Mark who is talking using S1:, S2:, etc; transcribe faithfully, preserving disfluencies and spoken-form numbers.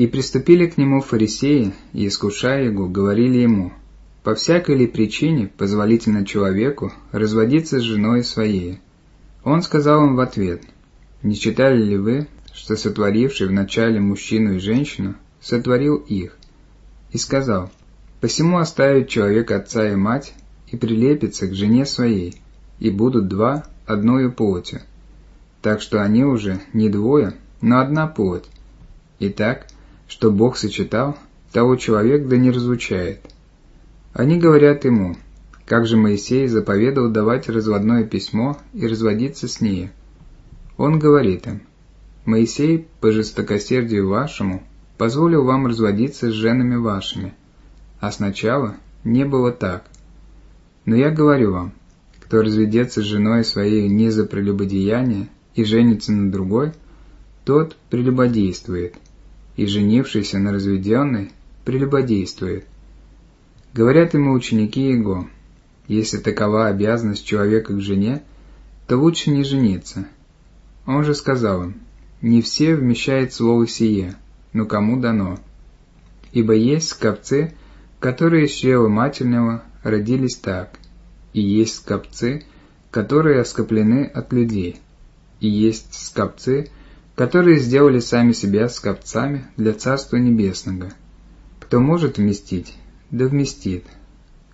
S1: И приступили к нему фарисеи, и, искушая его, говорили ему: «По всякой ли причине позволительно человеку разводиться с женой своей?» Он сказал им в ответ: «Не читали ли вы, что сотворивший вначале мужчину и женщину сотворил их?» И сказал: «Посему оставит человек отца и мать, и прилепится к жене своей, и будут два одною плотью. Так что они уже не двое, но одна плоть. Итак, что Бог сочетал, того человек да не разлучает». Они говорят ему: «Как же Моисей заповедал давать разводное письмо и разводиться с нею?» Он говорит им: «Моисей, по жестокосердию вашему, позволил вам разводиться с женами вашими, а сначала не было так. Но я говорю вам, кто разведется с женой своей не за прелюбодеяние и женится на другой, тот прелюбодействует, и женившийся на разведенной прелюбодействует». Говорят ему ученики его: «Если такова обязанность человека к жене, то лучше не жениться». Он же сказал им: «Не все вмещает слово сие, но кому дано. Ибо есть скопцы, которые из чрева матерного родились так, и есть скопцы, которые оскоплены от людей, и есть скопцы, которые сделали сами себя скопцами для Царства Небесного. Кто может вместить, да вместит».